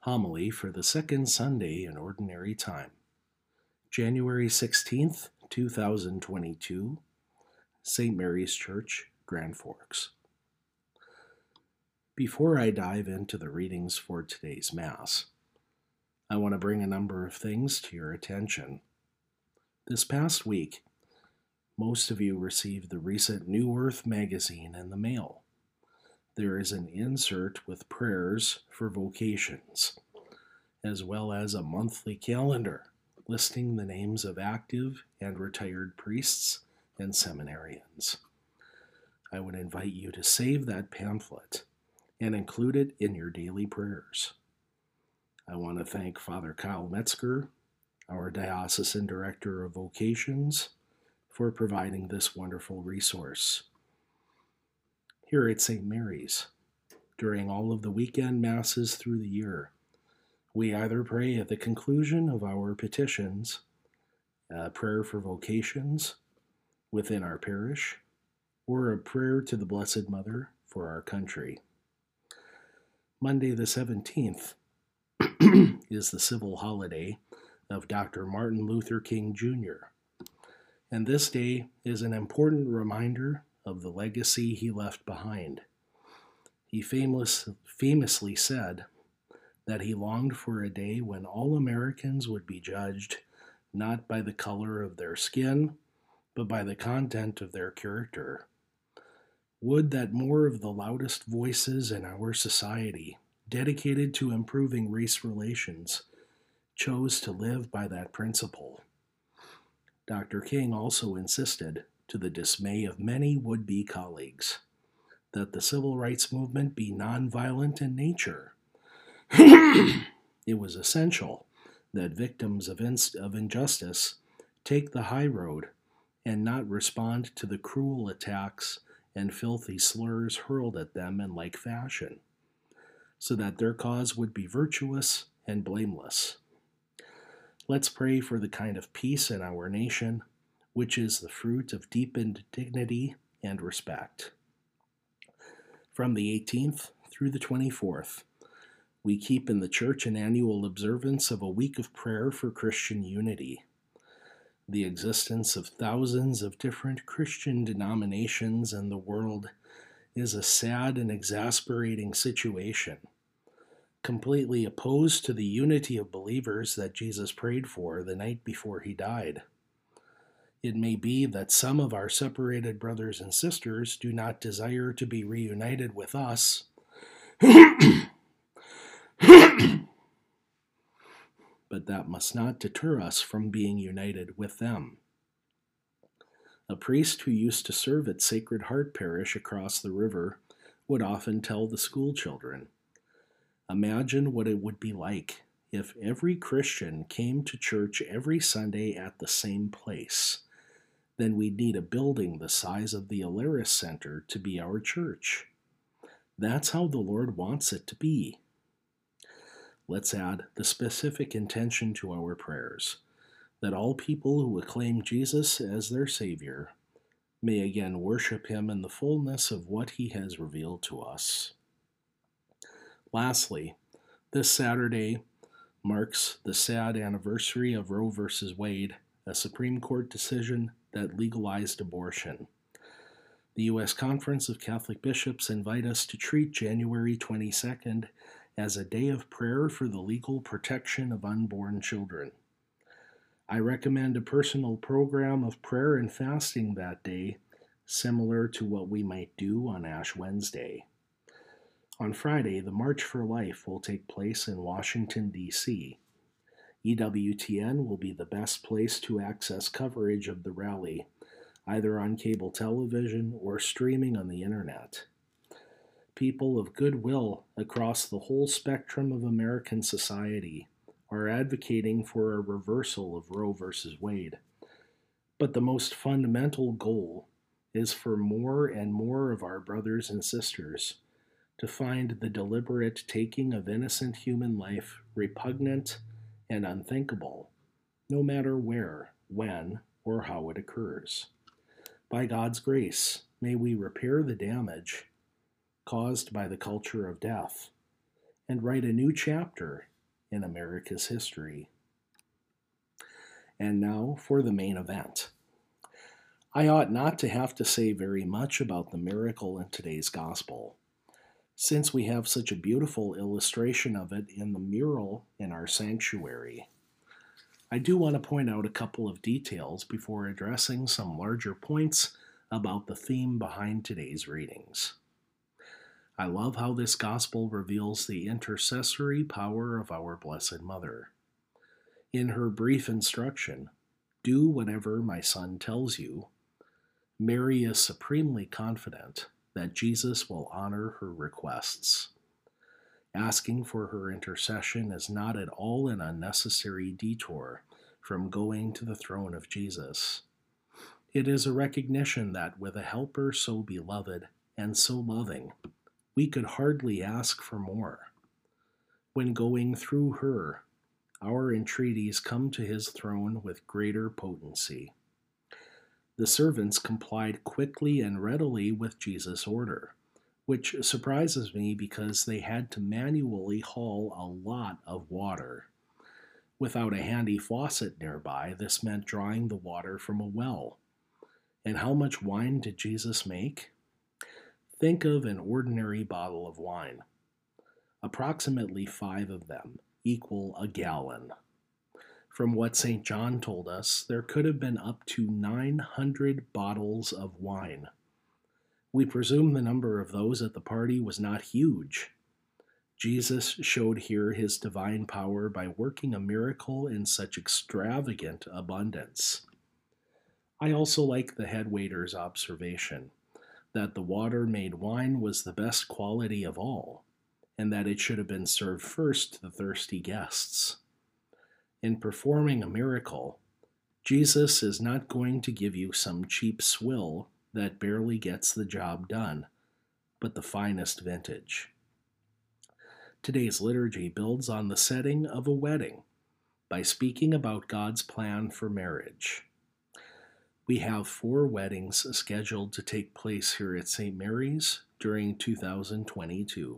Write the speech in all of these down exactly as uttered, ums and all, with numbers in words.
Homily for the second Sunday in Ordinary Time, January sixteenth, two thousand twenty-two, Saint Mary's Church, Grand Forks. Before I dive into the readings for today's Mass, I want to bring a number of things to your attention. This past week, most of you received the recent New Earth magazine in the mail. There is an insert with prayers for vocations, as well as a monthly calendar listing the names of active and retired priests and seminarians. I would invite you to save that pamphlet and include it in your daily prayers. I want to thank Father Kyle Metzger, our Diocesan Director of Vocations, for providing this wonderful resource. Here at Saint Mary's, during all of the weekend masses through the year, we either pray at the conclusion of our petitions, a prayer for vocations within our parish, or a prayer to the Blessed Mother for our country. Monday the seventeenth is the civil holiday of Doctor Martin Luther King Junior, and this day is an important reminder of the legacy he left behind. He famous, famously said that he longed for a day when all Americans would be judged not by the color of their skin, but by the content of their character. Would that more of the loudest voices in our society, dedicated to improving race relations, chose to live by that principle. Doctor King also insisted, to the dismay of many would-be colleagues, that the civil rights movement be nonviolent in nature. It was essential that victims of, inst- of injustice take the high road and not respond to the cruel attacks and filthy slurs hurled at them in like fashion, so that their cause would be virtuous and blameless. Let's pray for the kind of peace in our nation, which is the fruit of deepened dignity and respect. From the eighteenth through the twenty-fourth, we keep in the church an annual observance of a week of prayer for Christian unity. The existence of thousands of different Christian denominations in the world is a sad and exasperating situation, completely opposed to the unity of believers that Jesus prayed for the night before he died. It may be that some of our separated brothers and sisters do not desire to be reunited with us, but that must not deter us from being united with them. A priest who used to serve at Sacred Heart Parish across the river would often tell the school children, "Imagine what it would be like if every Christian came to church every Sunday at the same place. Then we'd need a building the size of the Alaris Center to be our church. That's how the Lord wants it to be." Let's add the specific intention to our prayers, that all people who acclaim Jesus as their Savior may again worship him in the fullness of what he has revealed to us. Lastly, this Saturday marks the sad anniversary of Roe versus Wade, a Supreme Court decision that legalized abortion. The U S Conference of Catholic Bishops invite us to treat January twenty-second as a day of prayer for the legal protection of unborn children. I recommend a personal program of prayer and fasting that day, similar to what we might do on Ash Wednesday. On Friday, the March for Life will take place in Washington, D C E W T N will be the best place to access coverage of the rally, either on cable television or streaming on the internet. People of goodwill across the whole spectrum of American society are advocating for a reversal of Roe versus Wade. But the most fundamental goal is for more and more of our brothers and sisters to find the deliberate taking of innocent human life repugnant and unthinkable, no matter where, when, or how it occurs. By God's grace, may we repair the damage caused by the culture of death and write a new chapter in America's history. And now for the main event. I ought not to have to say very much about the miracle in today's gospel, since we have such a beautiful illustration of it in the mural in our sanctuary. I do want to point out a couple of details before addressing some larger points about the theme behind today's readings. I love how this gospel reveals the intercessory power of our Blessed Mother. In her brief instruction, "Do whatever my son tells you," Mary is supremely confident that Jesus will honor her requests. Asking for her intercession is not at all an unnecessary detour from going to the throne of Jesus. It is a recognition that with a helper so beloved and so loving, we could hardly ask for more. When going through her, our entreaties come to his throne with greater potency. The servants complied quickly and readily with Jesus' order, which surprises me because they had to manually haul a lot of water. Without a handy faucet nearby, this meant drawing the water from a well. And how much wine did Jesus make? Think of an ordinary bottle of wine. Approximately five of them equal a gallon. From what Saint John told us, there could have been up to nine hundred bottles of wine. We presume the number of those at the party was not huge. Jesus showed here his divine power by working a miracle in such extravagant abundance. I also like the head waiter's observation that the water made wine was the best quality of all, and that it should have been served first to the thirsty guests. In performing a miracle, Jesus is not going to give you some cheap swill that barely gets the job done, but the finest vintage. Today's liturgy builds on the setting of a wedding by speaking about God's plan for marriage. We have four weddings scheduled to take place here at Saint Mary's during two thousand twenty-two.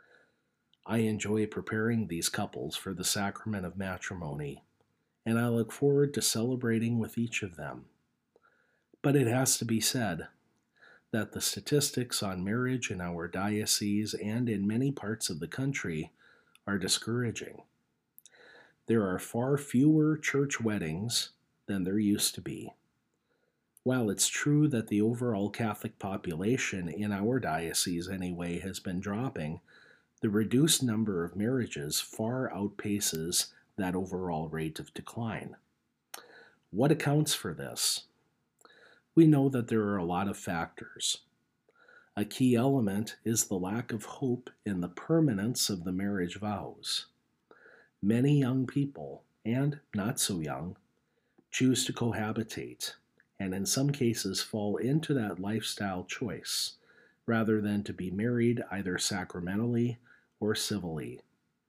I enjoy preparing these couples for the sacrament of matrimony, and I look forward to celebrating with each of them. But it has to be said that the statistics on marriage in our diocese and in many parts of the country are discouraging. There are far fewer church weddings than there used to be. While it's true that the overall Catholic population in our diocese anyway has been dropping, the reduced number of marriages far outpaces that overall rate of decline. What accounts for this? We know that there are a lot of factors. A key element is the lack of hope in the permanence of the marriage vows. Many young people, and not so young, choose to cohabitate, and in some cases fall into that lifestyle choice, rather than to be married either sacramentally or civilly.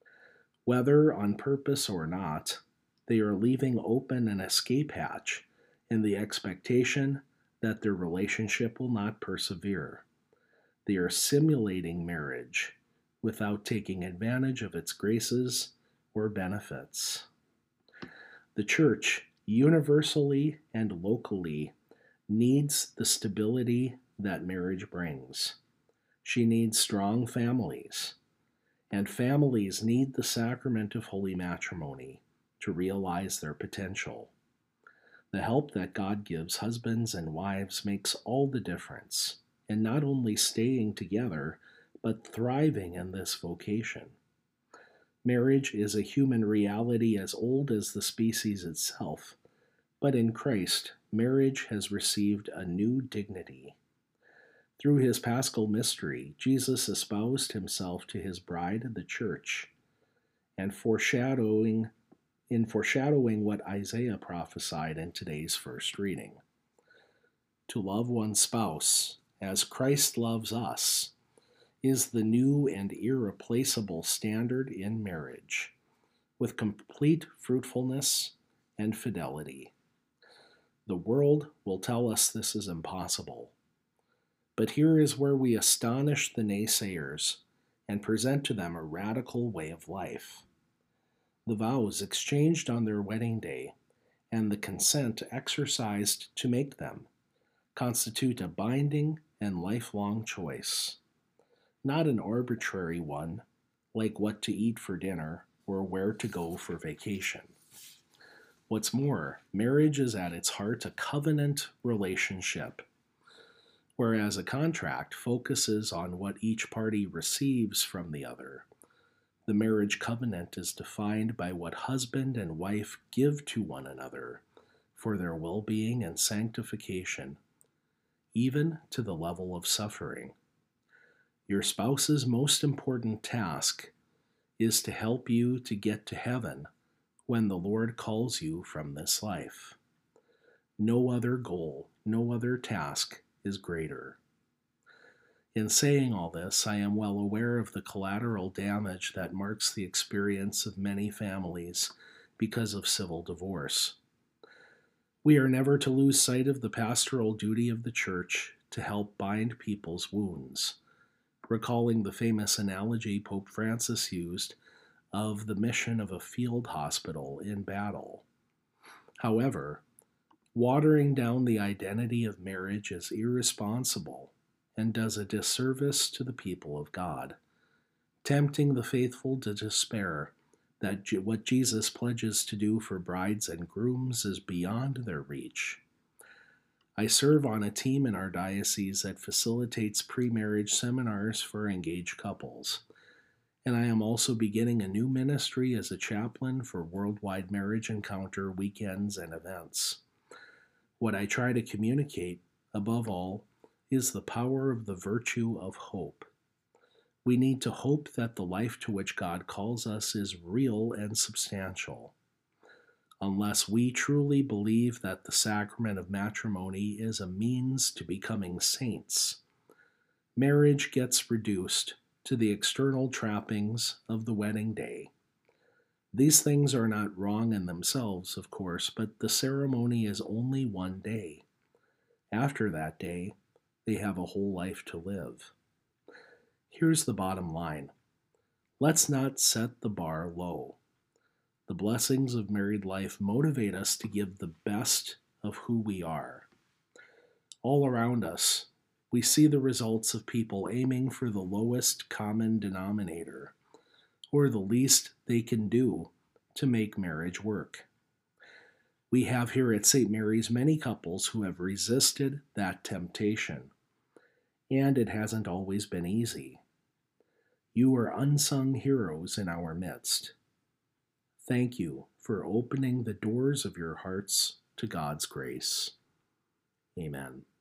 Whether on purpose or not, they are leaving open an escape hatch in the expectation that their relationship will not persevere. They are simulating marriage without taking advantage of its graces or benefits. The Church, universally and locally, needs the stability that marriage brings. She needs strong families, and families need the sacrament of holy matrimony to realize their potential. The help that God gives husbands and wives makes all the difference in not only staying together, but thriving in this vocation. Marriage is a human reality as old as the species itself, but in Christ, marriage has received a new dignity. Through his paschal mystery, Jesus espoused himself to his bride, the Church, and foreshadowing in foreshadowing what Isaiah prophesied in today's first reading. To love one's spouse as Christ loves us is the new and irreplaceable standard in marriage, with complete fruitfulness and fidelity. The world will tell us this is impossible. But here is where we astonish the naysayers and present to them a radical way of life. The vows exchanged on their wedding day and the consent exercised to make them constitute a binding and lifelong choice, not an arbitrary one like what to eat for dinner or where to go for vacation. What's more, marriage is at its heart a covenant relationship, whereas a contract focuses on what each party receives from the other. The marriage covenant is defined by what husband and wife give to one another for their well-being and sanctification, even to the level of suffering. Your spouse's most important task is to help you to get to heaven when the Lord calls you from this life. No other goal, no other task is greater. In saying all this, I am well aware of the collateral damage that marks the experience of many families because of civil divorce. We are never to lose sight of the pastoral duty of the church to help bind people's wounds, recalling the famous analogy Pope Francis used of the mission of a field hospital in battle. However, watering down the identity of marriage is irresponsible and does a disservice to the people of God, tempting the faithful to despair that what Jesus pledges to do for brides and grooms is beyond their reach. I serve on a team in our diocese that facilitates pre-marriage seminars for engaged couples, and I am also beginning a new ministry as a chaplain for Worldwide Marriage Encounter weekends and events. What I try to communicate, above all, is the power of the virtue of hope. We need to hope that the life to which God calls us is real and substantial. Unless we truly believe that the sacrament of matrimony is a means to becoming saints, marriage gets reduced to the external trappings of the wedding day. These things are not wrong in themselves, of course, but the ceremony is only one day. After that day, they have a whole life to live. Here's the bottom line. Let's not set the bar low. The blessings of married life motivate us to give the best of who we are. All around us, we see the results of people aiming for the lowest common denominator, or the least they can do to make marriage work. We have here at Saint Mary's many couples who have resisted that temptation, and it hasn't always been easy. You are unsung heroes in our midst. Thank you for opening the doors of your hearts to God's grace. Amen.